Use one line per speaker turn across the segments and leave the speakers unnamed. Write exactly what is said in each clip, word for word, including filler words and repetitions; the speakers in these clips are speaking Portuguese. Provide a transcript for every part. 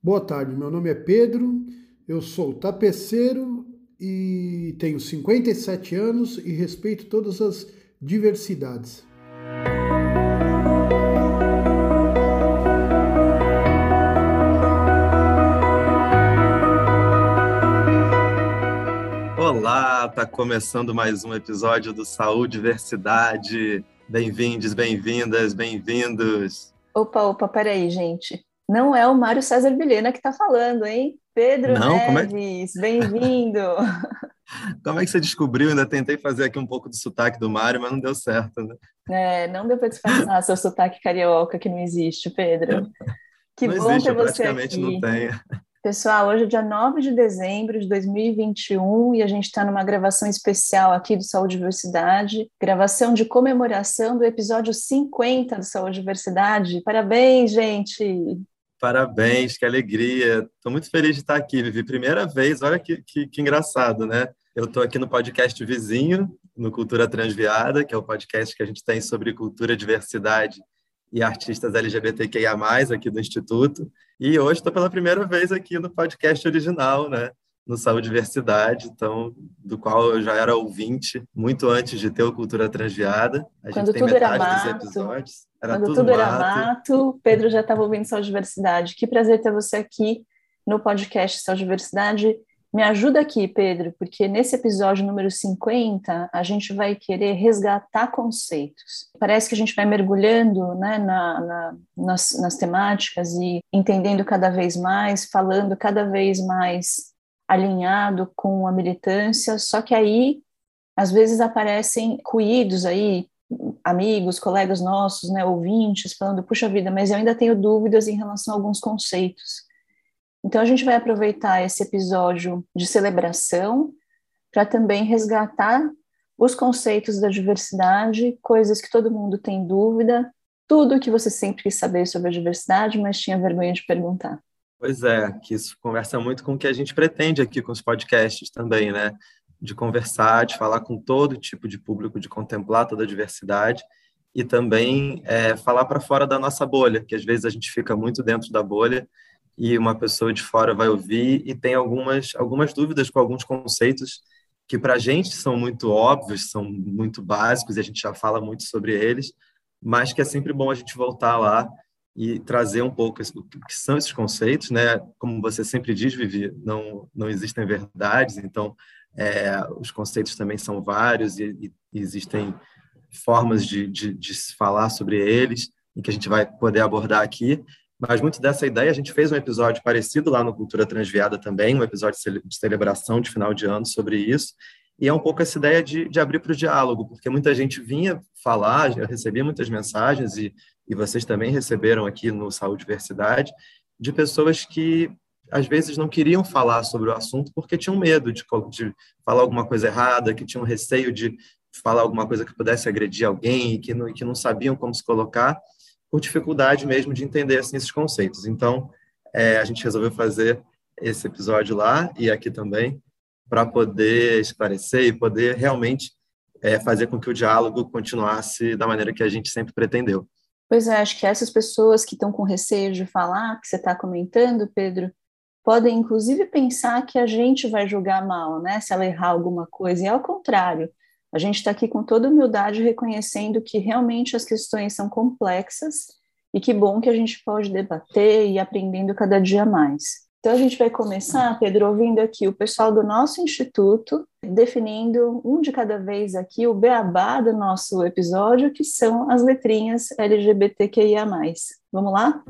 Boa tarde, meu nome é Pedro, eu sou tapeceiro e tenho cinquenta e sete anos e respeito todas as diversidades.
Olá, tá começando mais um episódio do Saúde Diversidade. Bem-vindos, bem-vindas, bem-vindos.
Opa, opa, peraí, gente. Não é o Mário César Vilhena que está falando, hein? Pedro
Não? Como é,
Neves, bem-vindo.
como é que você descobriu? Ainda tentei fazer aqui um pouco do sotaque do Mário, mas não deu certo, né?
É, não deu para disfarçar seu sotaque carioca que não existe, Pedro. Que
Não
bom
existe,
ter
eu
você
praticamente não
aqui.
tenho.
Pessoal, hoje é dia nove de dezembro de dois mil e vinte e um e a gente está numa gravação especial aqui do Saúde e Diversidade, gravação de comemoração do episódio cinquenta do Saúde e Diversidade. Parabéns, gente!
Parabéns, que alegria. Estou muito feliz de estar aqui, Vivi. Primeira vez, olha que, que, que engraçado, né? Eu estou aqui no podcast vizinho, no Cultura Transviada, que é o podcast que a gente tem sobre cultura, diversidade e artistas L G B T Q I A mais, aqui do Instituto. E hoje estou pela primeira vez aqui no podcast original, né? No Saúde e Diversidade, então, do qual eu já era ouvinte muito antes de ter o Cultura Transviada. A gente
Quando
tem
tudo era
metade dos
mato,
episódios, era
quando
tudo
tudo era
mato.
mato, Pedro já estava ouvindo Saúde e Diversidade. Que prazer ter você aqui no podcast Saúde e Diversidade. Me ajuda aqui, Pedro, porque nesse episódio número cinquenta, a gente vai querer resgatar conceitos. Parece que a gente vai mergulhando, né, na, na, nas, nas temáticas e entendendo cada vez mais, falando cada vez mais alinhado com a militância, só que aí, às vezes, aparecem ruídos aí, amigos, colegas nossos, né, ouvintes, falando, puxa vida, mas eu ainda tenho dúvidas em relação a alguns conceitos. Então, a gente vai aproveitar esse episódio de celebração para também resgatar os conceitos da diversidade, coisas que todo mundo tem dúvida, tudo que você sempre quis saber sobre a diversidade, mas tinha vergonha de perguntar.
Pois é, que isso conversa muito com o que a gente pretende aqui com os podcasts também, né? De conversar, de falar com todo tipo de público, de contemplar toda a diversidade e também é, falar para fora da nossa bolha, que às vezes a gente fica muito dentro da bolha e uma pessoa de fora vai ouvir e tem algumas, algumas dúvidas com alguns conceitos que para a gente são muito óbvios, são muito básicos e a gente já fala muito sobre eles, mas que é sempre bom a gente voltar lá e trazer um pouco o que são esses conceitos, né? Como você sempre diz, Vivi, não, não existem verdades, então é, os conceitos também são vários e, e existem formas de, de, de se falar sobre eles e que a gente vai poder abordar aqui. Mas muito dessa ideia, a gente fez um episódio parecido lá no Cultura Transviada também, um episódio de celebração de final de ano sobre isso, e é um pouco essa ideia de, de abrir para o diálogo, porque muita gente vinha falar, eu recebia muitas mensagens, e, e vocês também receberam aqui no Saúde e Diversidade, de pessoas que às vezes não queriam falar sobre o assunto porque tinham medo de, de falar alguma coisa errada, que tinham receio de falar alguma coisa que pudesse agredir alguém, e que não, que não sabiam como se colocar, por dificuldade mesmo de entender assim, esses conceitos. Então, é, a gente resolveu fazer esse episódio lá e aqui também para poder esclarecer e poder realmente é, fazer com que o diálogo continuasse da maneira que a gente sempre pretendeu.
Pois é, acho que essas pessoas que estão com receio de falar, que você está comentando, Pedro, podem inclusive pensar que a gente vai julgar mal, né, se ela errar alguma coisa, e ao contrário. A gente está aqui com toda humildade reconhecendo que realmente as questões são complexas e que bom que a gente pode debater e aprendendo cada dia mais. Então a gente vai começar, Pedro, ouvindo aqui o pessoal do nosso instituto, definindo um de cada vez aqui o beabá do nosso episódio, que são as letrinhas L G B T Q I A mais. Vamos lá?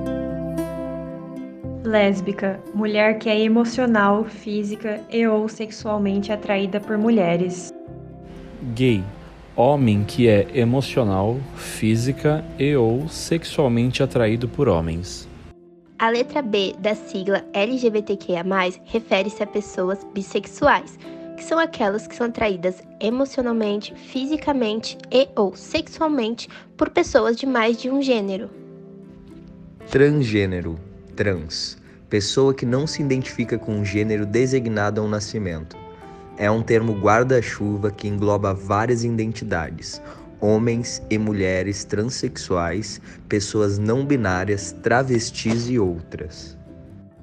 Lésbica, mulher que é emocional, física e ou sexualmente atraída por mulheres.
Gay, homem que é emocional, física e ou sexualmente atraído por homens.
A letra B da sigla L G B T Q I A mais, refere-se a pessoas bissexuais, que são aquelas que são atraídas emocionalmente, fisicamente e ou sexualmente por pessoas de mais de um gênero.
Transgênero, trans, pessoa que não se identifica com um gênero designado ao nascimento. É um termo guarda-chuva que engloba várias identidades, homens e mulheres transexuais, pessoas não binárias, travestis e outras.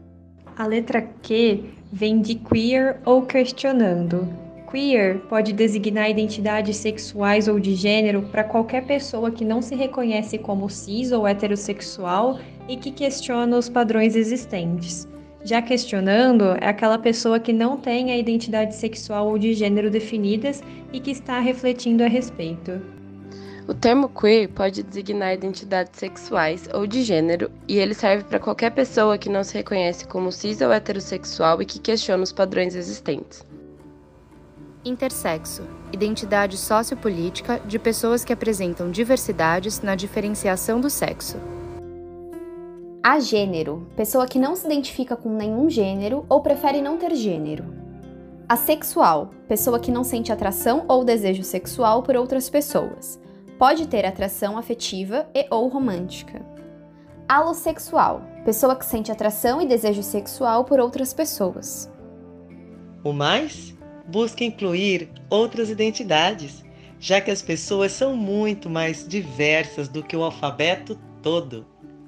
A letra Q vem de queer ou questionando. Queer pode designar identidades sexuais ou de gênero para qualquer pessoa que não se reconhece como cis ou heterossexual e que questiona os padrões existentes. Já questionando é aquela pessoa que não tem a identidade sexual ou de gênero definidas e que está refletindo a respeito.
O termo queer pode designar identidades sexuais ou de gênero e ele serve para qualquer pessoa que não se reconhece como cis ou heterossexual e que questiona os padrões existentes.
Intersexo, identidade sociopolítica de pessoas que apresentam diversidades na diferenciação do sexo.
Agênero, pessoa que não se identifica com nenhum gênero ou prefere não ter gênero. Assexual, pessoa que não sente atração ou desejo sexual por outras pessoas. Pode ter atração afetiva e ou romântica. Alossexual, pessoa que sente atração e desejo sexual por outras pessoas.
O mais? Busca incluir outras identidades, já que as pessoas são muito mais diversas do que o alfabeto todo.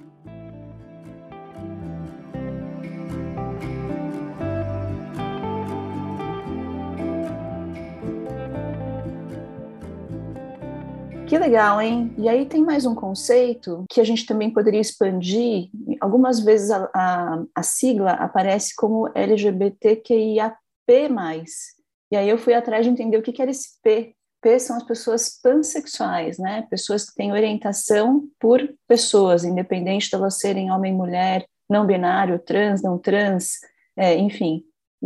Que legal, hein? E aí tem mais um conceito que a gente também poderia expandir. Algumas vezes a, a, a sigla aparece como L G B T Q I A P mais. E aí eu fui atrás de entender o que era esse P. P são as pessoas pansexuais, né? Pessoas que têm orientação por pessoas, independente de elas serem homem, mulher, não binário, trans, não trans, é, enfim.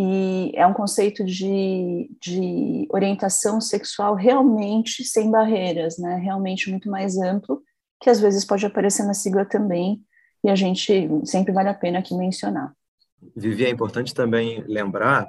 E é um conceito de, de orientação sexual realmente sem barreiras, né? Realmente muito mais amplo, que às vezes pode aparecer na sigla também, e a gente sempre vale a pena aqui mencionar.
Vivi, é importante também lembrar,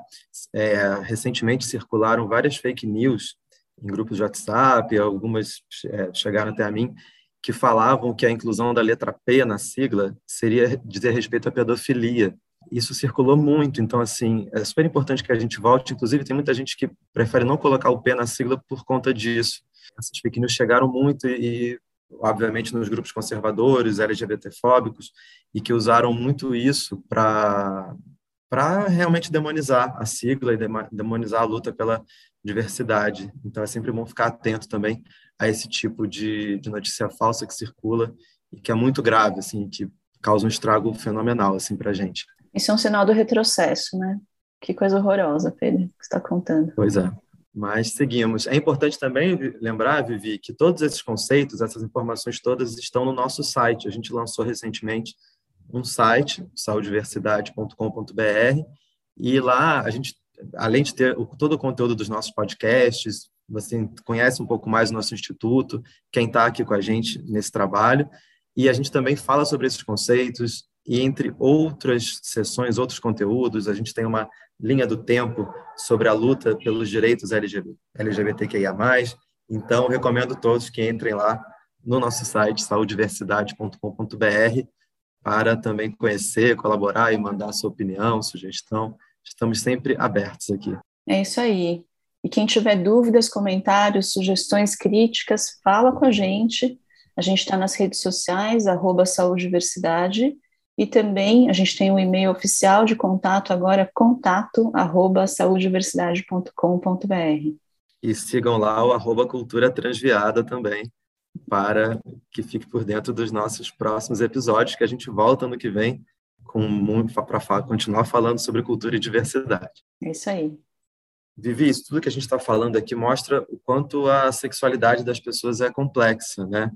é, recentemente circularam várias fake news em grupos de WhatsApp, algumas é, chegaram até a mim, que falavam que a inclusão da letra P na sigla seria dizer respeito à pedofilia. Isso circulou muito, então, assim, é super importante que a gente volte. Inclusive, tem muita gente que prefere não colocar o P na sigla por conta disso. Essas fake news chegaram muito e, obviamente, nos grupos conservadores, L G B T fóbicos, e que usaram muito isso para para realmente demonizar a sigla e demonizar a luta pela diversidade. Então, é sempre bom ficar atento também a esse tipo de, de notícia falsa que circula e que é muito grave, assim, que causa um estrago fenomenal, assim, para a gente.
Isso é um sinal do retrocesso, né? Que coisa horrorosa, Pedro, que você está contando.
Pois é. Mas seguimos. É importante também lembrar, Vivi, que todos esses conceitos, essas informações todas estão no nosso site. A gente lançou recentemente um site, saudiversidade ponto com ponto b r, e lá a gente, além de ter todo o conteúdo dos nossos podcasts, você conhece um pouco mais o nosso instituto, quem está aqui com a gente nesse trabalho, e a gente também fala sobre esses conceitos, e entre outras sessões, outros conteúdos, a gente tem uma linha do tempo sobre a luta pelos direitos L G B T Q I A mais, então recomendo todos que entrem lá no nosso site, saudiversidade ponto com ponto b r, para também conhecer, colaborar e mandar sua opinião, sugestão. Estamos sempre abertos aqui.
É isso aí. E quem tiver dúvidas, comentários, sugestões, críticas, fala com a gente. A gente está nas redes sociais, arroba saudiversidade, e também a gente tem um e-mail oficial de contato agora, contato arroba saudiversidade ponto com ponto b r.
E sigam lá o arroba cultura transviada também, para que fique por dentro dos nossos próximos episódios, que a gente volta no que vem com muito para continuar falando sobre cultura e diversidade.
É isso aí.
Vivi, isso tudo que a gente está falando aqui mostra o quanto a sexualidade das pessoas é complexa, né?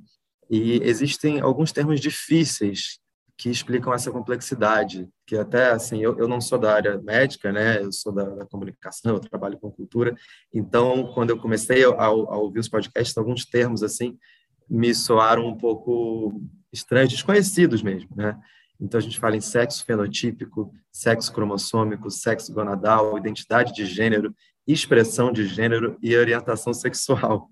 E existem alguns termos difíceis que explicam essa complexidade, que até, assim, eu, eu não sou da área médica, né? Eu sou da, da comunicação, eu trabalho com cultura, então, quando eu comecei a, a ouvir os podcasts, alguns termos, assim, me soaram um pouco estranhos, desconhecidos mesmo, né? Então, a gente fala em sexo fenotípico, sexo cromossômico, sexo gonadal, identidade de gênero, expressão de gênero e orientação sexual.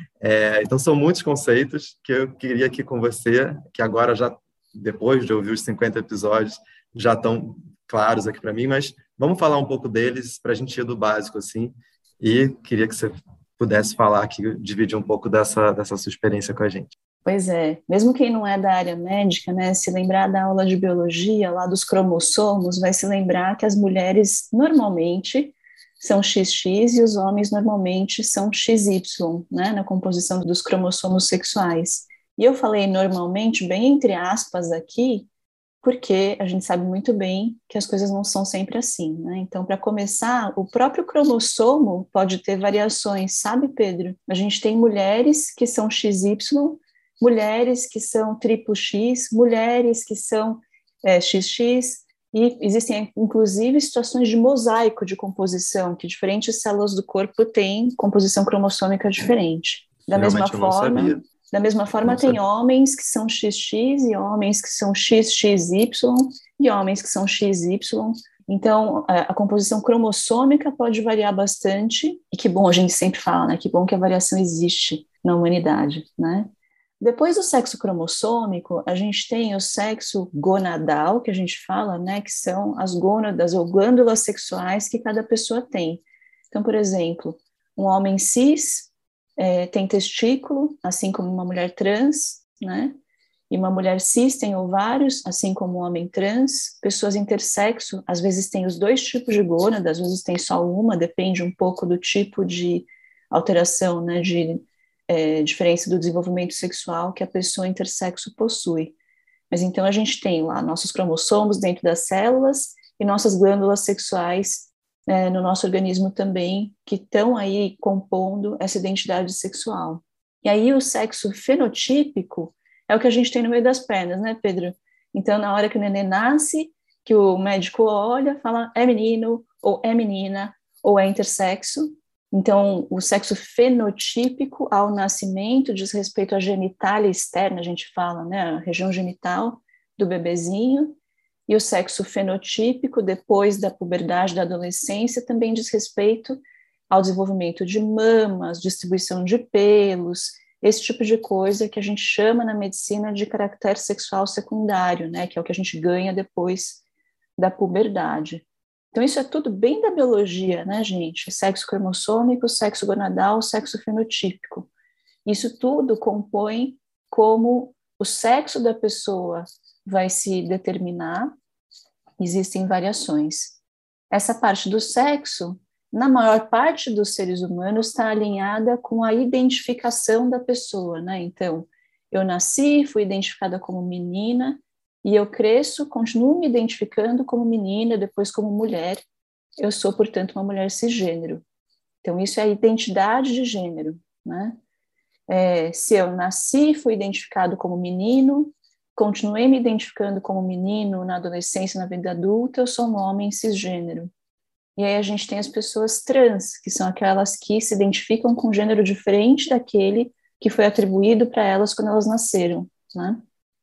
É, então, são muitos conceitos que eu queria aqui com você, que agora já, depois de ouvir os cinquenta episódios, já estão claros aqui para mim, mas vamos falar um pouco deles para a gente ir do básico, assim, e queria que você pudesse falar aqui, dividir um pouco dessa, dessa sua experiência com a gente.
Pois é, mesmo quem não é da área médica, né, se lembrar da aula de biologia, lá dos cromossomos, vai se lembrar que as mulheres normalmente são xis xis e os homens normalmente são xis ípsilon, né, na composição dos cromossomos sexuais. E eu falei normalmente, bem entre aspas aqui, porque a gente sabe muito bem que as coisas não são sempre assim, né? Então, para começar, o próprio cromossomo pode ter variações, sabe, Pedro? A gente tem mulheres que são xis ípsilon, mulheres que são triplo X, mulheres que são é, xis xis, e existem, inclusive, situações de mosaico de composição, que diferentes células do corpo têm composição cromossômica diferente. Da mesma
Realmente eu não
forma...
sabia.
Da mesma forma, tem homens que são xis xis e homens que são xis xis ípsilon e homens que são xis ípsilon. Então, a, a composição cromossômica pode variar bastante, e que bom, a gente sempre fala, né? Que bom que a variação existe na humanidade, né? Depois do sexo cromossômico, a gente tem o sexo gonadal, que a gente fala, né? Que são as gônadas ou glândulas sexuais que cada pessoa tem. Então, por exemplo, um homem cis É, tem testículo, assim como uma mulher trans, né? E uma mulher cis tem ovários, assim como um homem trans. Pessoas intersexo, às vezes tem os dois tipos de gônada, às vezes tem só uma, depende um pouco do tipo de alteração, né? De é, diferença do desenvolvimento sexual que a pessoa intersexo possui. Mas então a gente tem lá nossos cromossomos dentro das células e nossas glândulas sexuais É, no nosso organismo também, que estão aí compondo essa identidade sexual. E aí o sexo fenotípico é o que a gente tem no meio das pernas, né, Pedro? Então, na hora que o neném nasce, que o médico olha, fala é menino, ou é menina, ou é intersexo. Então, o sexo fenotípico ao nascimento diz respeito à genitália externa, a gente fala, né, a região genital do bebezinho. E o sexo fenotípico, depois da puberdade, da adolescência, também diz respeito ao desenvolvimento de mamas, distribuição de pelos, esse tipo de coisa que a gente chama na medicina de caractere sexual secundário, né, que é o que a gente ganha depois da puberdade. Então, isso é tudo bem da biologia, né, gente? Sexo cromossômico, sexo gonadal, sexo fenotípico. Isso tudo compõe como o sexo da pessoa vai se determinar, existem variações. Essa parte do sexo, na maior parte dos seres humanos, está alinhada com a identificação da pessoa, né? Então, eu nasci, fui identificada como menina, e eu cresço, continuo me identificando como menina, depois como mulher. Eu sou, portanto, uma mulher cisgênero. Então, isso é a identidade de gênero, né? É, se eu nasci, fui identificado como menino, continuei me identificando como menino na adolescência, na vida adulta, eu sou um homem cisgênero. E aí a gente tem as pessoas trans, que são aquelas que se identificam com um gênero diferente daquele que foi atribuído para elas quando elas nasceram, né?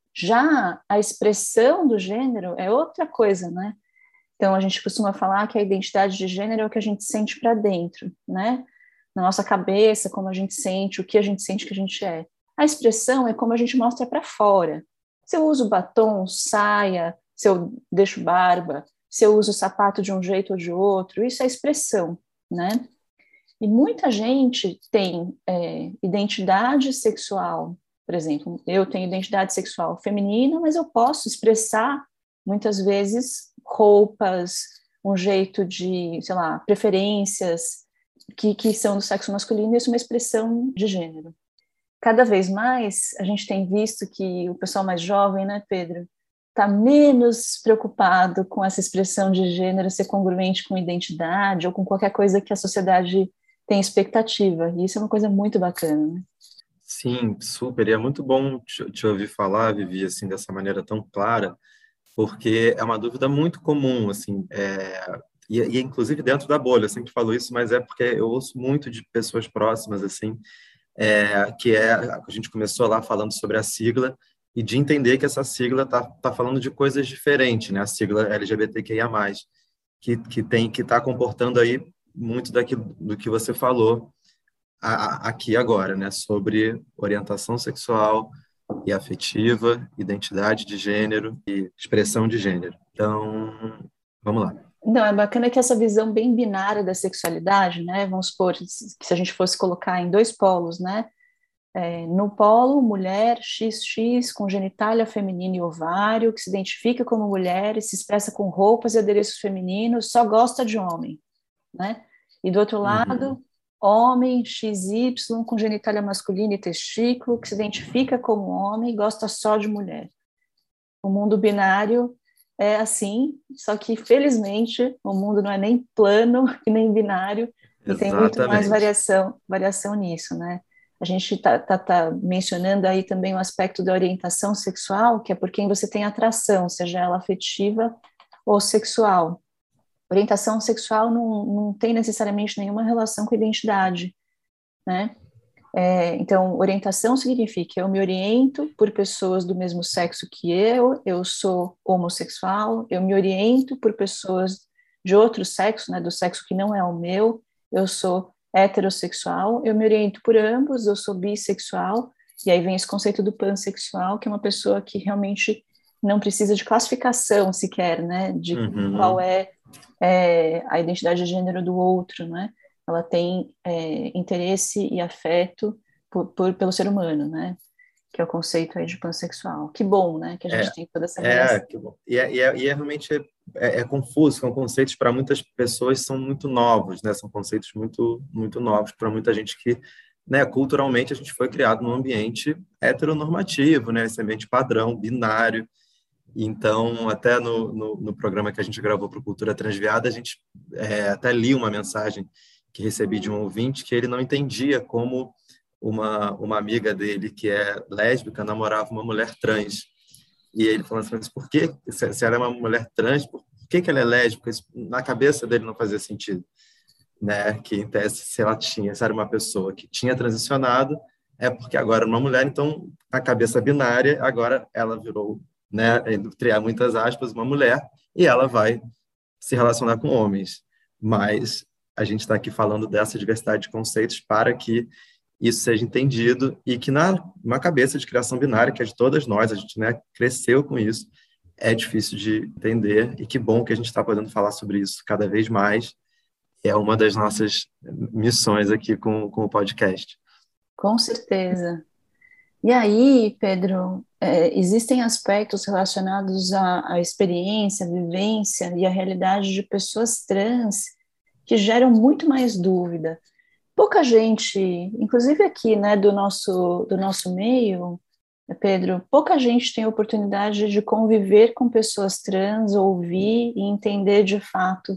Já a expressão do gênero é outra coisa, né? Então a gente costuma falar que a identidade de gênero é o que a gente sente para dentro, né? Na nossa cabeça, como a gente sente, o que a gente sente que a gente é. A expressão é como a gente mostra para fora. Se eu uso batom, saia, se eu deixo barba, se eu uso sapato de um jeito ou de outro, isso é expressão, né? E muita gente tem é, identidade sexual, por exemplo, eu tenho identidade sexual feminina, mas eu posso expressar, muitas vezes, roupas, um jeito de, sei lá, preferências que, que são do sexo masculino, isso é uma expressão de gênero. Cada vez mais, a gente tem visto que o pessoal mais jovem, né, Pedro, está menos preocupado com essa expressão de gênero ser congruente com identidade ou com qualquer coisa que a sociedade tem expectativa. E isso é uma coisa muito bacana, né?
Sim, super. E é muito bom te, te ouvir falar, Vivi, assim, dessa maneira tão clara, porque é uma dúvida muito comum, assim, é, e, e inclusive dentro da bolha, eu sempre falo isso, mas é porque eu ouço muito de pessoas próximas, assim, É, que é, a gente começou lá falando sobre a sigla e de entender que essa sigla está tá falando de coisas diferentes, né? A sigla L G B T Q I A mais, que, que tem que está comportando aí muito daquilo, do que você falou a, a, aqui agora, né? Sobre orientação sexual e afetiva, identidade de gênero e expressão de gênero. Então, vamos lá.
Não, é bacana que essa visão bem binária da sexualidade, né, vamos supor, que se a gente fosse colocar em dois polos, né, é, no polo, mulher, xis xis, com genitália feminina e ovário, que se identifica como mulher e se expressa com roupas e adereços femininos, só gosta de homem, né? E do outro lado, uhum. homem, xis ípsilon, com genitália masculina e testículo, que se identifica como homem e gosta só de mulher. O mundo binário é assim, só que, felizmente, o mundo não é nem plano e nem binário, e tem muito mais variação, variação nisso, né? A gente está tá, tá mencionando aí também o aspecto da orientação sexual, que é por quem você tem atração, seja ela afetiva ou sexual. Orientação sexual não, não tem necessariamente nenhuma relação com identidade, né? É, então, orientação significa eu me oriento por pessoas do mesmo sexo que eu, eu sou homossexual, eu me oriento por pessoas de outro sexo, né, do sexo que não é o meu, eu sou heterossexual, eu me oriento por ambos, eu sou bissexual, e aí vem esse conceito do pansexual, que é uma pessoa que realmente não precisa de classificação sequer, né, de uhum. qual é, é a identidade de gênero do outro, né, ela tem é, interesse e afeto por, por, pelo ser humano, né, que é o conceito aí de pansexual. Que bom, né, que a gente é, tem toda essa relação.
É, que bom. E é, e é, e é realmente é, é confuso, são conceitos para muitas pessoas são muito novos, né, são conceitos muito, muito novos para muita gente que, né, culturalmente a gente foi criado num ambiente heteronormativo, né, esse ambiente padrão, binário. Então, até no, no, no programa que a gente gravou para o Cultura Transviada, a gente é, até li uma mensagem que recebi de um ouvinte que ele não entendia como uma, uma amiga dele, que é lésbica, namorava uma mulher trans. E ele falou assim, mas por que, se, se ela é uma mulher trans, por que, que ela é lésbica? Isso, na cabeça dele não fazia sentido. Né? Que, em tese, se ela tinha, se era uma pessoa que tinha transicionado, é porque agora é uma mulher, então, a cabeça binária, agora ela virou, né, entre muitas aspas, uma mulher, e ela vai se relacionar com homens. Mas a gente está aqui falando dessa diversidade de conceitos para que isso seja entendido e que na uma cabeça de criação binária, que é de todas nós, a gente, né, cresceu com isso, é difícil de entender, e que bom que a gente está podendo falar sobre isso cada vez mais. É uma das nossas missões aqui com, com o podcast.
Com certeza. E aí, Pedro, é, existem aspectos relacionados à, à experiência, à vivência e à realidade de pessoas trans que geram muito mais dúvida. Pouca gente, inclusive aqui, né, do nosso, do nosso meio, Pedro, pouca gente tem a oportunidade de conviver com pessoas trans, ouvir e entender de fato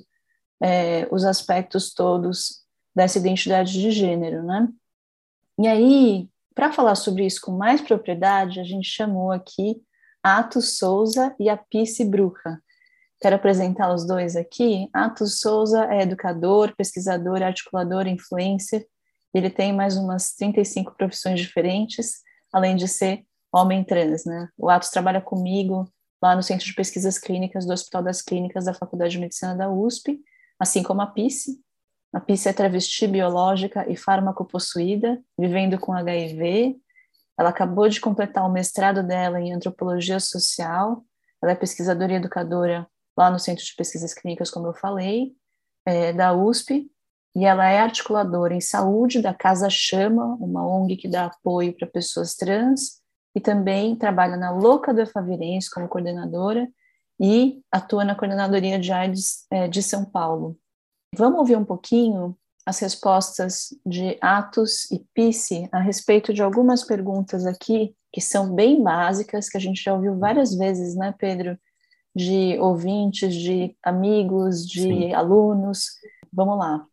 é, os aspectos todos dessa identidade de gênero, né? E aí, para falar sobre isso com mais propriedade, a gente chamou aqui Atos Souza e a Pissi Bruja. Quero apresentar os dois aqui. Atos Souza é educador, pesquisador, articulador, influencer. Ele tem mais umas trinta e cinco profissões diferentes, além de ser homem trans, né? O Atos trabalha comigo lá no Centro de Pesquisas Clínicas do Hospital das Clínicas da Faculdade de Medicina da U S P, assim como a Pissi. A Pissi é travesti biológica e farmacopossuída, vivendo com H I V. Ela acabou de completar o mestrado dela em Antropologia Social. Ela é pesquisadora e educadora lá no Centro de Pesquisas Clínicas, como eu falei, é, da U S P, e ela é articuladora em saúde da Casa Chama, uma O N G que dá apoio para pessoas trans, e também trabalha na Louca do Efavirense como coordenadora, e atua na Coordenadoria de AIDS é, de São Paulo. Vamos ouvir um pouquinho as respostas de Atos e Pissi a respeito de algumas perguntas aqui, que são bem básicas, que a gente já ouviu várias vezes, né, Pedro? De ouvintes, de amigos, de Sim. alunos. Vamos lá.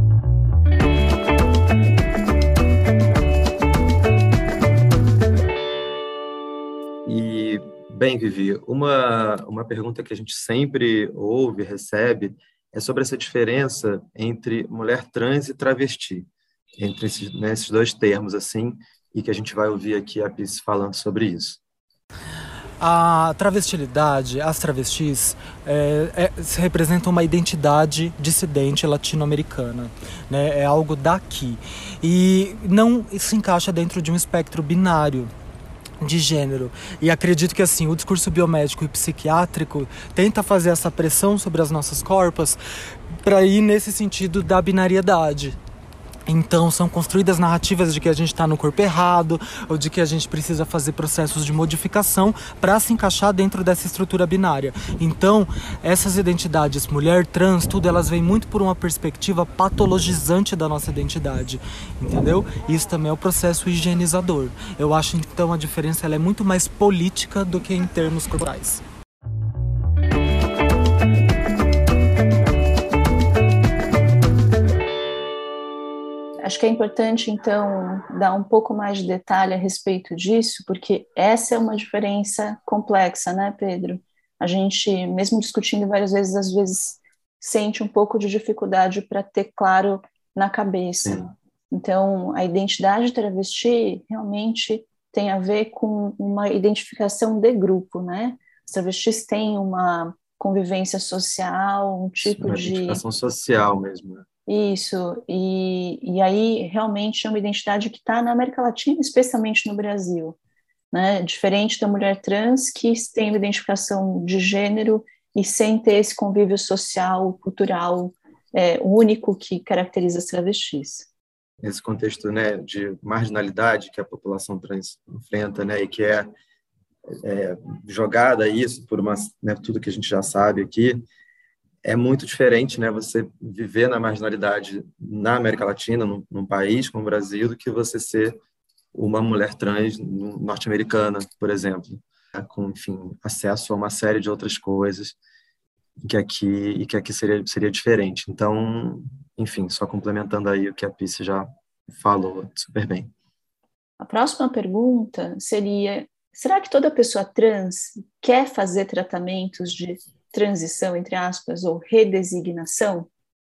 E, bem, Vivi, uma, uma pergunta que a gente sempre ouve, recebe, é sobre essa diferença entre mulher trans e travesti, entre esses, né, esses dois termos, assim, e que a gente vai ouvir aqui a Pissi falando sobre isso.
A travestilidade, as travestis, é, é, representam uma identidade dissidente latino-americana, né? É algo daqui. E não se encaixa dentro de um espectro binário de gênero. E acredito que assim, o discurso biomédico e psiquiátrico tenta fazer essa pressão sobre as nossas corpas para ir nesse sentido da binariedade. Então são construídas narrativas de que a gente está no corpo errado ou de que a gente precisa fazer processos de modificação para se encaixar dentro dessa estrutura binária. Então essas identidades, mulher, trans, tudo, elas vêm muito por uma perspectiva patologizante da nossa identidade, entendeu? Isso também é o processo higienizador. Eu acho então a diferença ela é muito mais política do que em termos corporais.
Acho que é importante, então, dar um pouco mais de detalhe a respeito disso, porque essa é uma diferença complexa, né, Pedro? A gente, mesmo discutindo várias vezes, às vezes sente um pouco de dificuldade para ter claro na cabeça. Sim. Então, a identidade travesti realmente tem a ver com uma identificação de grupo, né? Os travestis têm uma convivência social, um tipo
uma
de...
identificação social mesmo, né?
Isso, e, e aí realmente é uma identidade que está na América Latina, especialmente no Brasil, né? Diferente da mulher trans, que tem uma identificação de gênero e sem ter esse convívio social, cultural, é, único que caracteriza as travestis.
Nesse contexto, né, de marginalidade que a população trans enfrenta, né, e que é, é jogada a isso por uma, né, tudo que a gente já sabe aqui, é muito diferente, né, você viver na marginalidade na América Latina, num, num país como o Brasil, do que você ser uma mulher trans norte-americana, por exemplo, né, com, enfim, acesso a uma série de outras coisas que aqui e que aqui seria seria diferente. Então, enfim, só complementando aí o que a Pissi já falou super bem.
A próxima pergunta seria: será que toda pessoa trans quer fazer tratamentos de transição, entre aspas, ou redesignação?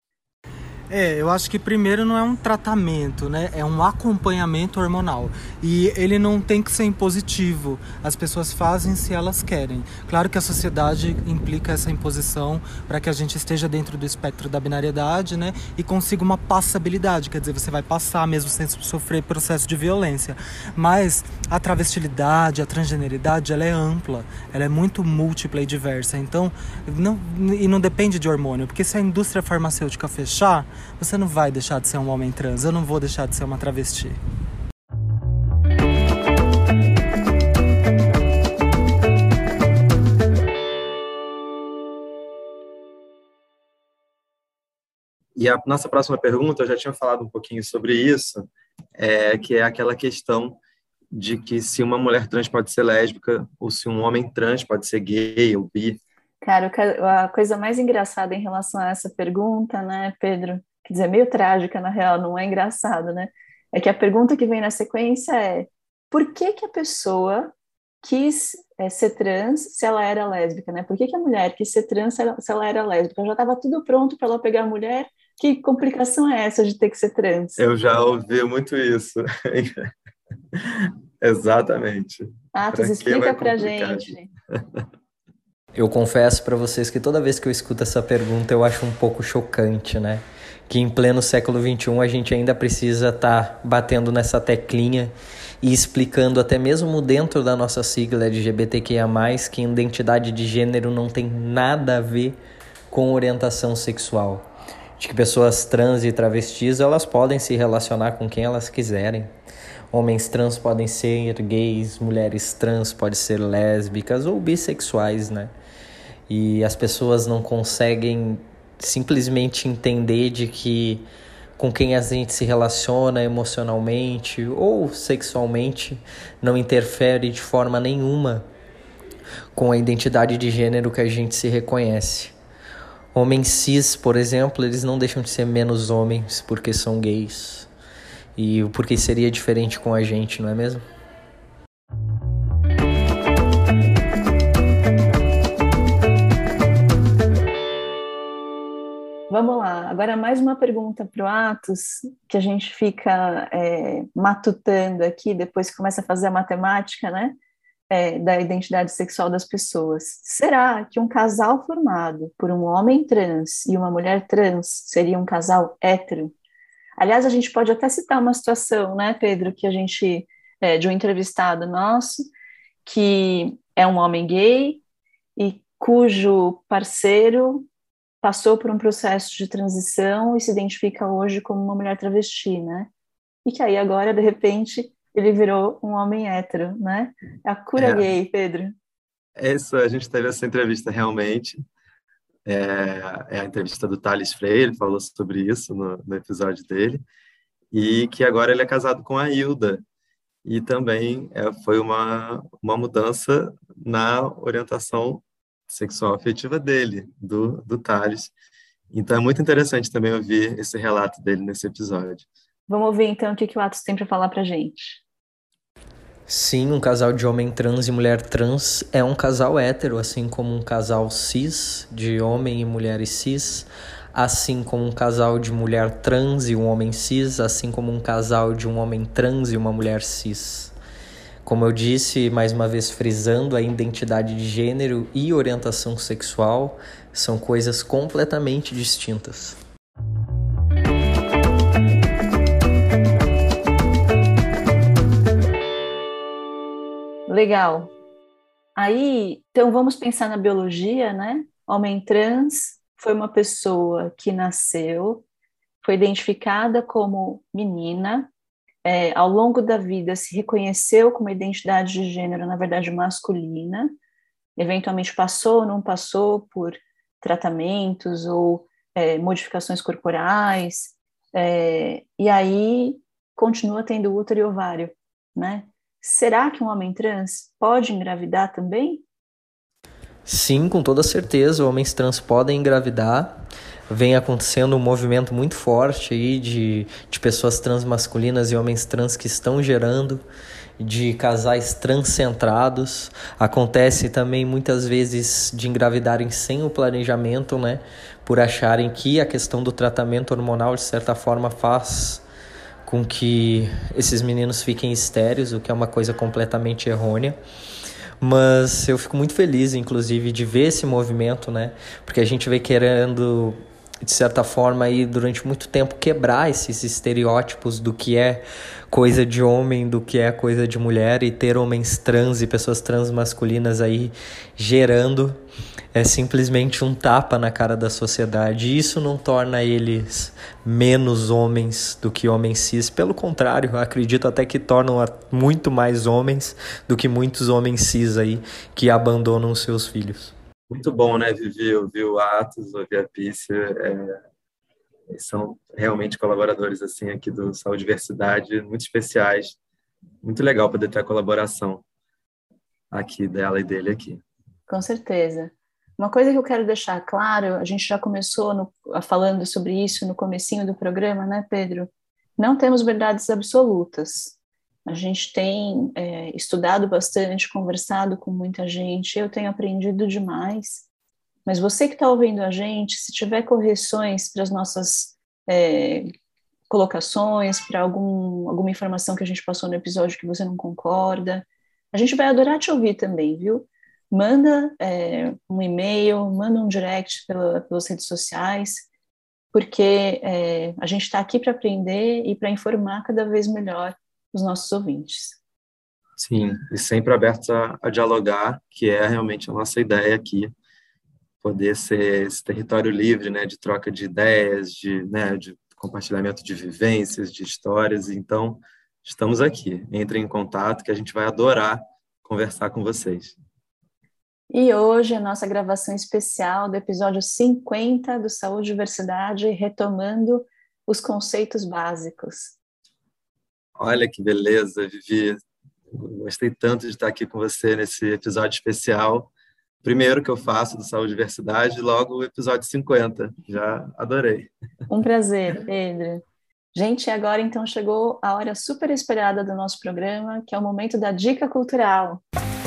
É, eu acho que primeiro não é um tratamento, né? É um acompanhamento hormonal. E ele não tem que ser impositivo. As pessoas fazem se elas querem. Claro que a sociedade implica essa imposição para que a gente esteja dentro do espectro da binariedade, né? E consiga uma passabilidade, quer dizer, você vai passar mesmo sem sofrer processo de violência. Mas a travestilidade, a transgeneridade, ela é ampla. Ela é muito múltipla e diversa. Então, não, e não depende de hormônio, porque se a indústria farmacêutica fechar, você não vai deixar de ser um homem trans, eu não vou deixar de ser uma travesti.
E a nossa próxima pergunta, eu já tinha falado um pouquinho sobre isso, é, que é aquela questão de que se uma mulher trans pode ser lésbica ou se um homem trans pode ser gay ou bi.
Cara, a coisa mais engraçada em relação a essa pergunta, né, Pedro, quer dizer, meio trágica na real, não é engraçado, né, é que a pergunta que vem na sequência é: por que que a pessoa quis é, ser trans se ela era lésbica, né? Por que que a mulher quis ser trans se ela, se ela era lésbica? Já estava tudo pronto para ela pegar a mulher, que complicação é essa de ter que ser trans?
Eu já ouvi muito isso. Exatamente.
Atos, explica pra gente.
Eu confesso para vocês que toda vez que eu escuto essa pergunta eu acho um pouco chocante, né? Que em pleno século vinte e um a gente ainda precisa estar batendo nessa teclinha e explicando até mesmo dentro da nossa sigla L G B T Q I A mais, que identidade de gênero não tem nada a ver com orientação sexual. De que pessoas trans e travestis, elas podem se relacionar com quem elas quiserem. Homens trans podem ser gays, mulheres trans podem ser lésbicas ou bissexuais, né? E as pessoas não conseguem simplesmente entender de que com quem a gente se relaciona emocionalmente ou sexualmente não interfere de forma nenhuma com a identidade de gênero que a gente se reconhece. Homens cis, por exemplo, eles não deixam de ser menos homens porque são gays. E o porquê seria diferente com a gente, não é mesmo?
Vamos lá, agora mais uma pergunta para o Atos, que a gente fica é, matutando aqui, depois que começa a fazer a matemática, né, é, da identidade sexual das pessoas. Será que um casal formado por um homem trans e uma mulher trans seria um casal hétero? Aliás, a gente pode até citar uma situação, né, Pedro, que a gente, é, de um entrevistado nosso, que é um homem gay e cujo parceiro passou por um processo de transição e se identifica hoje como uma mulher travesti, né? E que aí agora, de repente, ele virou um homem hétero, né? É a cura
É.
gay, Pedro.
É isso, a gente teve essa entrevista realmente. É, é a entrevista do Thales Freire, ele falou sobre isso no, no episódio dele. E que agora ele é casado com a Hilda. E também é, foi uma, uma mudança na orientação sexual afetiva dele, do, do Thales. Então é muito interessante também ouvir esse relato dele nesse episódio.
Vamos ouvir então o que, que o Atos tem para falar para gente.
Sim, um casal de homem trans e mulher trans é um casal hétero, assim como um casal cis, de homem e mulher cis, assim como um casal de mulher trans e um homem cis, assim como um casal de um homem trans e uma mulher cis. Como eu disse, mais uma vez frisando, a identidade de gênero e orientação sexual são coisas completamente distintas.
Legal. Aí, então vamos pensar na biologia, né? Homem trans foi uma pessoa que nasceu, foi identificada como menina, é, ao longo da vida se reconheceu com uma identidade de gênero, na verdade, masculina, eventualmente passou ou não passou por tratamentos ou é, modificações corporais, é, e aí continua tendo útero e ovário, né? Será que um homem trans pode engravidar também?
Sim, com toda certeza, homens trans podem engravidar. Vem acontecendo um movimento muito forte aí de, de pessoas trans masculinas e homens trans que estão gerando, de casais transcentrados. Acontece também muitas vezes de engravidarem sem o planejamento, né? Por acharem que a questão do tratamento hormonal, de certa forma, faz com que esses meninos fiquem estéreis, o que é uma coisa completamente errônea. Mas eu fico muito feliz, inclusive, de ver esse movimento, né? Porque a gente vem querendo, de certa forma, aí, durante muito tempo, quebrar esses estereótipos do que é coisa de homem, do que é coisa de mulher, e ter homens trans e pessoas trans masculinas aí gerando é simplesmente um tapa na cara da sociedade. E isso não torna eles menos homens do que homens cis. Pelo contrário, eu acredito até que tornam muito mais homens do que muitos homens cis aí que abandonam seus filhos.
Muito bom, né, Vivi? Ouvir o Atos, ouvir a Pícia. É, eles são realmente colaboradores assim, aqui do Saúde e Diversidade, muito especiais. Muito legal poder ter a colaboração aqui dela e dele aqui.
Com certeza. Uma coisa que eu quero deixar claro, a gente já começou no, falando sobre isso no comecinho do programa, né, Pedro? Não temos verdades absolutas. A gente tem é, estudado bastante, conversado com muita gente, eu tenho aprendido demais. Mas você que está ouvindo a gente, se tiver correções para as nossas é, colocações, para algum, alguma informação que a gente passou no episódio que você não concorda, a gente vai adorar te ouvir também, viu? Manda é, um e-mail, manda um direct pela, pelas redes sociais, porque é, a gente está aqui para aprender e para informar cada vez melhor os nossos ouvintes.
Sim, e sempre abertos a, a dialogar, que é realmente a nossa ideia aqui, poder ser esse território livre, né, de troca de ideias, de, né, de compartilhamento de vivências, de histórias. Então, estamos aqui. Entrem em contato que a gente vai adorar conversar com vocês.
E hoje a nossa gravação especial do episódio cinquenta do Saúde e Diversidade, retomando os conceitos básicos.
Olha que beleza, Vivi. Gostei tanto de estar aqui com você nesse episódio especial. Primeiro que eu faço do Saúde e Diversidade, logo o episódio cinquenta. Já adorei.
Um prazer, Pedro. Gente, agora então chegou a hora super esperada do nosso programa, que é o momento da Dica Cultural.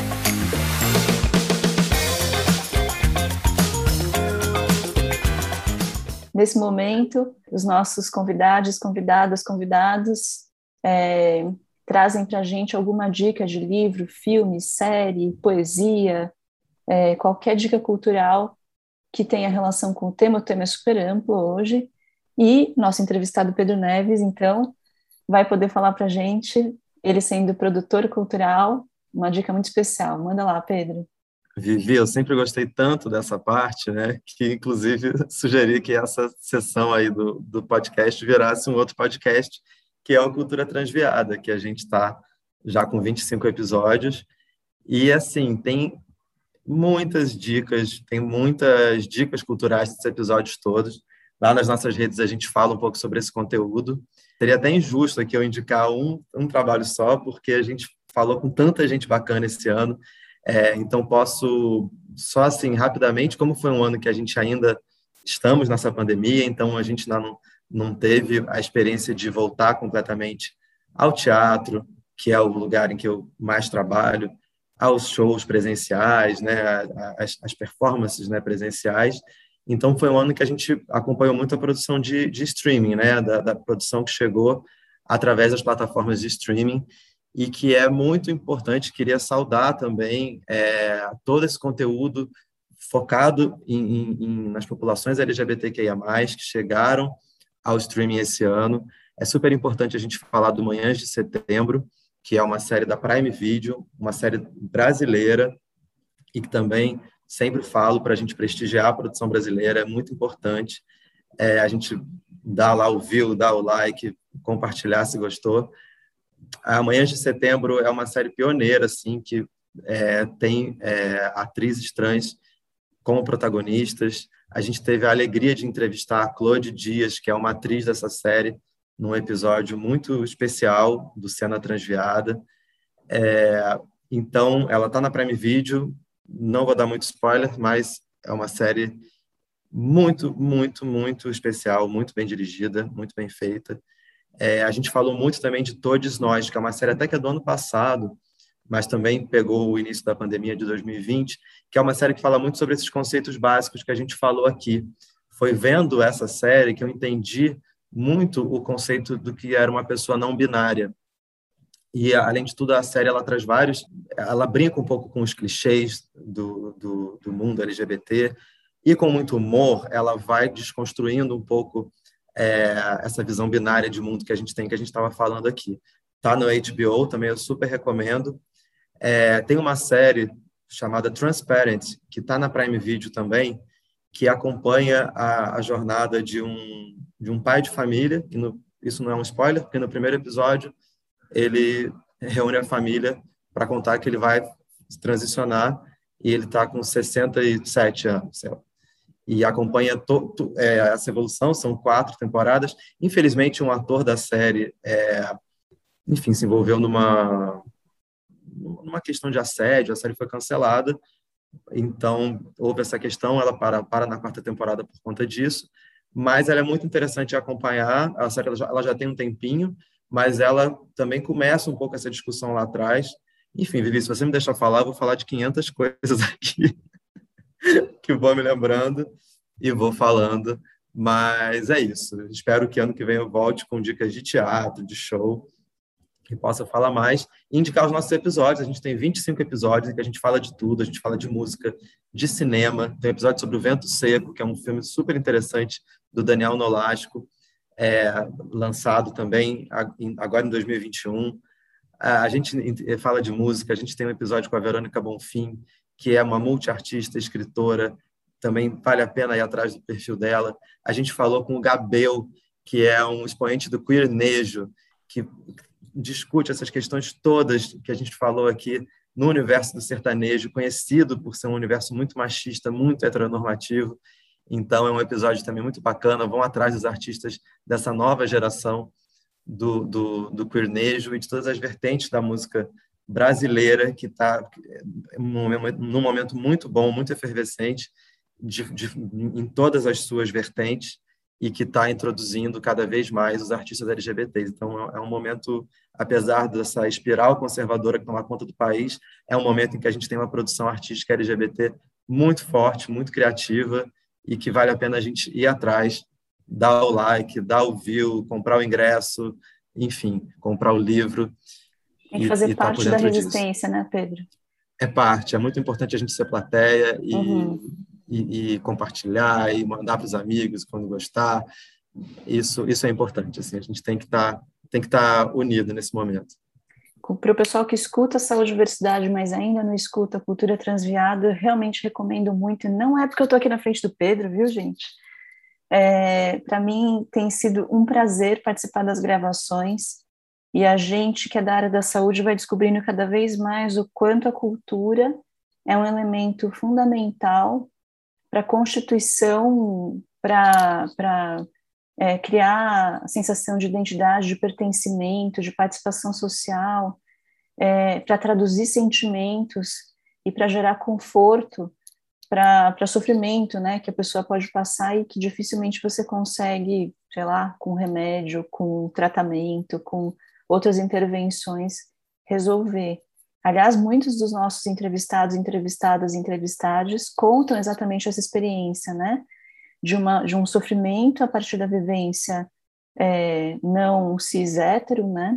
Nesse momento, os nossos convidados, convidadas, convidados é, trazem para a gente alguma dica de livro, filme, série, poesia, é, qualquer dica cultural que tenha relação com o tema. O tema é super amplo hoje. E nosso entrevistado Pedro Neves, então, vai poder falar para a gente, ele sendo produtor cultural, uma dica muito especial. Manda lá, Pedro.
Vivi, eu sempre gostei tanto dessa parte, né, que inclusive sugeri que essa sessão aí do, do podcast virasse um outro podcast, que é o Cultura Transviada, que a gente está já com vinte e cinco episódios, e assim, tem muitas dicas, tem muitas dicas culturais desses episódios todos. Lá nas nossas redes a gente fala um pouco sobre esse conteúdo. Seria até injusto aqui eu indicar um, um trabalho só, porque a gente falou com tanta gente bacana esse ano. É, então, posso só assim, rapidamente, como foi um ano que a gente ainda estamos nessa pandemia, então a gente não, não teve a experiência de voltar completamente ao teatro, que é o lugar em que eu mais trabalho, aos shows presenciais, né, as, as performances, né, presenciais. Então, foi um ano que a gente acompanhou muito a produção de, de streaming, né, da, da produção que chegou através das plataformas de streaming, e que é muito importante. Queria saudar também é, todo esse conteúdo focado em, em, nas populações L G B T Q I A mais, que chegaram ao streaming esse ano. É super importante a gente falar do Manhãs de Setembro, que é uma série da Prime Video, uma série brasileira, e que também sempre falo para a gente prestigiar a produção brasileira, é muito importante é, a gente dar lá o view, dar o like, compartilhar se gostou. A Manhãs de Setembro é uma série pioneira, assim, que é, tem é, atrizes trans como protagonistas. A gente teve a alegria de entrevistar a Claude Dias, que é uma atriz dessa série, num episódio muito especial do Cena Transviada. É, então, ela está na Prime Video, não vou dar muito spoiler, mas é uma série muito, muito, muito especial, muito bem dirigida, muito bem feita. É, a gente falou muito também de Todos Nós, que é uma série até que é do ano passado, mas também pegou o início da pandemia de dois mil e vinte, que é uma série que fala muito sobre esses conceitos básicos que a gente falou aqui. Foi vendo essa série que eu entendi muito o conceito do que era uma pessoa não binária. E, além de tudo, a série ela traz vários... Ela brinca um pouco com os clichês do, do, do mundo L G B T, e com muito humor, ela vai desconstruindo um pouco É, essa visão binária de mundo que a gente tem, que a gente estava falando aqui. Está no H B O, também eu super recomendo. É, tem uma série chamada Transparent, que está na Prime Video também, que acompanha a, a jornada de um, de um pai de família, e no, isso não é um spoiler, porque no primeiro episódio ele reúne a família para contar que ele vai transicionar, e ele está com sessenta e sete anos, sei lá. E acompanha to, to, é, essa evolução. São quatro temporadas. Infelizmente, um ator da série, é, enfim, se envolveu numa, numa questão de assédio, a série foi cancelada, então houve essa questão, ela para, para na quarta temporada por conta disso, mas ela é muito interessante de acompanhar. A série ela já, ela já tem um tempinho, mas ela também começa um pouco essa discussão lá atrás. Enfim, Vivi, se você me deixar falar, eu vou falar de quinhentas coisas aqui que vou me lembrando e vou falando, mas é isso. Espero que ano que vem eu volte com dicas de teatro, de show, que possa falar mais e indicar os nossos episódios. A gente tem vinte e cinco episódios em que a gente fala de tudo, a gente fala de música, de cinema. Tem um episódio sobre O Vento Seco, que é um filme super interessante do Daniel Nolasco, é, lançado também agora em dois mil e vinte e um. A gente fala de música, a gente tem um episódio com a Verônica Bonfim, que é uma multiartista, escritora, também vale a pena ir atrás do perfil dela. A gente falou com o Gabel, que é um expoente do queernejo, que discute essas questões todas que a gente falou aqui no universo do sertanejo, conhecido por ser um universo muito machista, muito heteronormativo. Então, é um episódio também muito bacana. Vão atrás dos artistas dessa nova geração do, do, do queernejo e de todas as vertentes da música brasileira, que está num momento muito bom, muito efervescente, de, de, em todas as suas vertentes, e que está introduzindo cada vez mais os artistas L G B T. Então, é um momento, apesar dessa espiral conservadora que toma conta do país, é um momento em que a gente tem uma produção artística L G B T muito forte, muito criativa, e que vale a pena a gente ir atrás, dar o like, dar o view, comprar o ingresso, enfim, comprar o livro.
Tem que fazer
e,
parte
e tá
da resistência, disso. Né, Pedro?
É parte, é muito importante a gente ser plateia e,
uhum.
e, e compartilhar e mandar para os amigos quando gostar. Isso, isso é importante, assim, a gente tem que estar tá, tem que estar tá unido nesse momento.
para o pessoal que escuta saúde e diversidade, mas ainda não escuta cultura transviada, eu realmente recomendo muito. Não é porque eu estou aqui na frente do Pedro, viu, gente? É, para mim tem sido um prazer participar das gravações, e a gente que é da área da saúde vai descobrindo cada vez mais o quanto a cultura é um elemento fundamental para a constituição, para é, criar a sensação de identidade, de pertencimento, de participação social, é, para traduzir sentimentos e para gerar conforto para sofrimento, né, que a pessoa pode passar e que dificilmente você consegue, sei lá, com remédio, com tratamento, com outras intervenções, resolver. Aliás, muitos dos nossos entrevistados, entrevistadas e entrevistados contam exatamente essa experiência, né, de, uma, de um sofrimento a partir da vivência é, não cis hétero, né,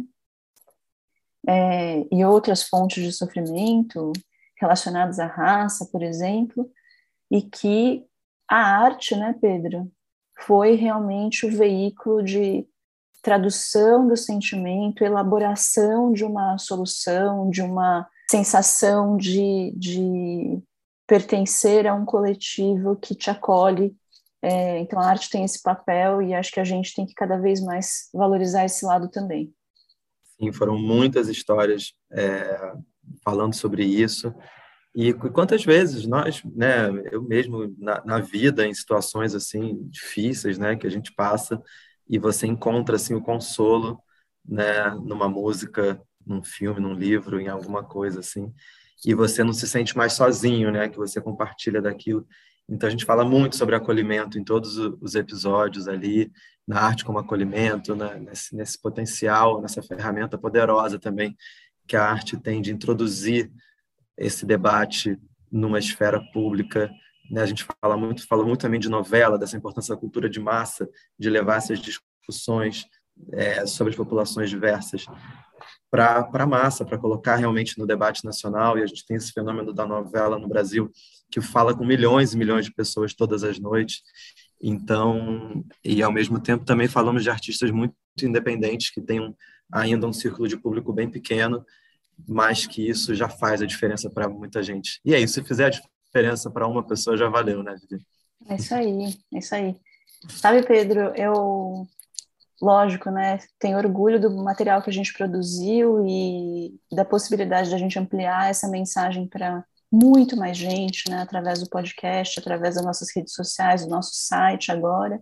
é, e outras fontes de sofrimento relacionadas à raça, por exemplo, e que a arte, né, Pedro, foi realmente o veículo de tradução do sentimento, elaboração de uma solução, de uma sensação de, de pertencer a um coletivo que te acolhe. É, então a arte tem esse papel e acho que a gente tem que cada vez mais valorizar esse lado também.
Sim, foram muitas histórias é, falando sobre isso. E quantas vezes nós, né, eu mesmo na, na vida, em situações assim difíceis, né, que a gente passa, e você encontra assim o consolo, né, numa música, num filme, num livro, em alguma coisa assim, e você não se sente mais sozinho, né, que você compartilha daquilo. Então a gente fala muito sobre acolhimento em todos os episódios ali, na arte como acolhimento, né, nesse, nesse potencial, nessa ferramenta poderosa também que a arte tem de introduzir esse debate numa esfera pública, né? A gente fala muito, fala muito também de novela, dessa importância da cultura de massa, de levar essas discussões é, sobre as populações diversas para a massa, para colocar realmente no debate nacional. E a gente tem esse fenômeno da novela no Brasil, que fala com milhões e milhões de pessoas todas as noites. Então, e ao mesmo tempo também falamos de artistas muito independentes, que têm um, ainda um círculo de público bem pequeno, mas que isso já faz a diferença para muita gente. E é isso, se fizer a diferença para uma pessoa, já valeu, né, Vivi?
É isso aí, é isso aí. Sabe, Pedro, eu, lógico, né, tenho orgulho do material que a gente produziu e da possibilidade de a gente ampliar essa mensagem para muito mais gente, né, através do podcast, através das nossas redes sociais, do nosso site agora.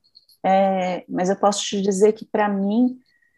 É, mas eu posso te dizer que, para mim,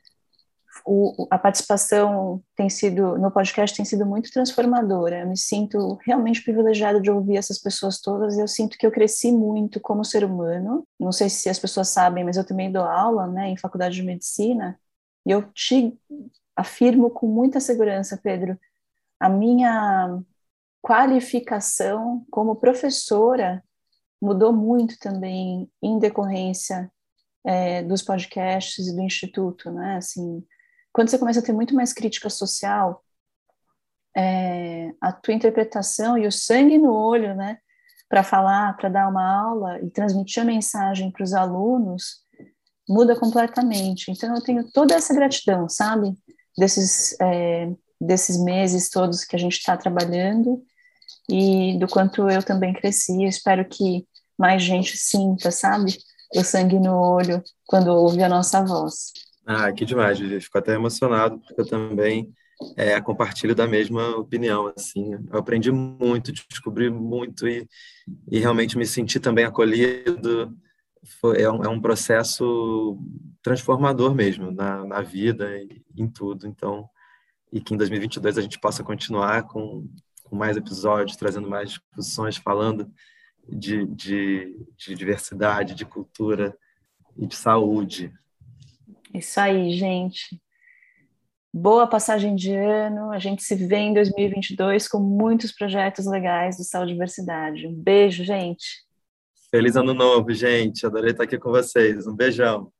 O, a participação tem sido, no podcast tem sido muito transformadora. Eu me sinto realmente privilegiada de ouvir essas pessoas todas, e eu sinto que eu cresci muito como ser humano. Não sei se as pessoas sabem, mas eu também dou aula, né, em faculdade de medicina, e eu te afirmo com muita segurança, Pedro, a minha qualificação como professora mudou muito também em decorrência é, dos podcasts e do Instituto, né, assim. Quando você começa a ter muito mais crítica social, é, a tua interpretação e o sangue no olho, né, para falar, para dar uma aula e transmitir a mensagem para os alunos, muda completamente. Então, eu tenho toda essa gratidão, sabe, desses, é, desses meses todos que a gente está trabalhando e do quanto eu também cresci. Eu espero que mais gente sinta, sabe, o sangue no olho quando ouve a nossa voz.
Ah, que demais, Vivi. Fico até emocionado, porque eu também é, compartilho da mesma opinião, assim. Eu aprendi muito, descobri muito e, e realmente me senti também acolhido. Foi, é, um, é um processo transformador mesmo na, na vida e em tudo. Então, e que em dois mil e vinte e dois a gente possa continuar com, com mais episódios, trazendo mais discussões, falando de, de, de diversidade, de cultura e de saúde.
Isso aí, gente. Boa passagem de ano. A gente se vê em dois mil e vinte e dois com muitos projetos legais do Saúde e Diversidade. Um beijo, gente.
Feliz ano novo, gente. Adorei estar aqui com vocês. Um beijão.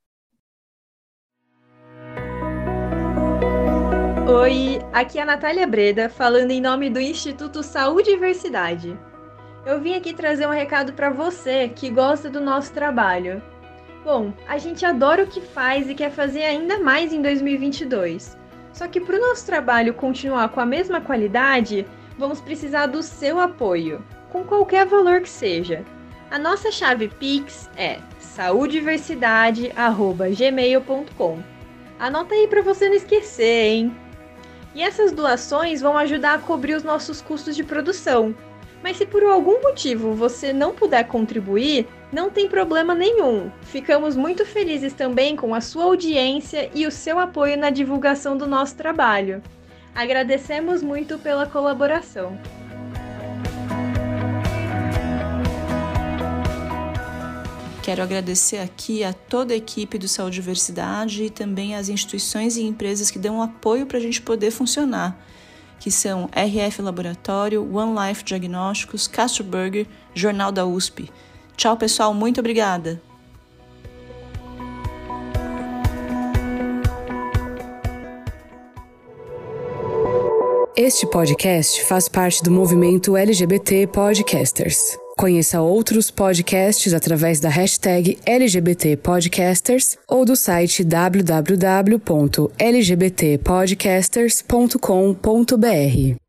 Oi, aqui é a Natália Breda, falando em nome do Instituto Saúde e Diversidade. Eu vim aqui trazer um recado para você que gosta do nosso trabalho. Bom, a gente adora o que faz e quer fazer ainda mais em dois mil e vinte e dois. Só que para o nosso trabalho continuar com a mesma qualidade, vamos precisar do seu apoio, com qualquer valor que seja. A nossa chave Pix é saudiversidade arroba gmail ponto com. Anota aí para você não esquecer, hein? E essas doações vão ajudar a cobrir os nossos custos de produção. Mas se por algum motivo você não puder contribuir, não tem problema nenhum. Ficamos muito felizes também com a sua audiência e o seu apoio na divulgação do nosso trabalho. Agradecemos muito pela colaboração.
Quero agradecer aqui a toda a equipe do Saúde e Diversidade e também às instituições e empresas que dão apoio para a gente poder funcionar, que são R F Laboratório, One Life Diagnósticos, Castro Burger, Jornal da U S P. Tchau, pessoal. Muito obrigada.
Este podcast faz parte do movimento L G B T Podcasters. Conheça outros podcasts através da hashtag L G B T Podcasters ou do site w w w ponto l g b t podcasters ponto com ponto b r.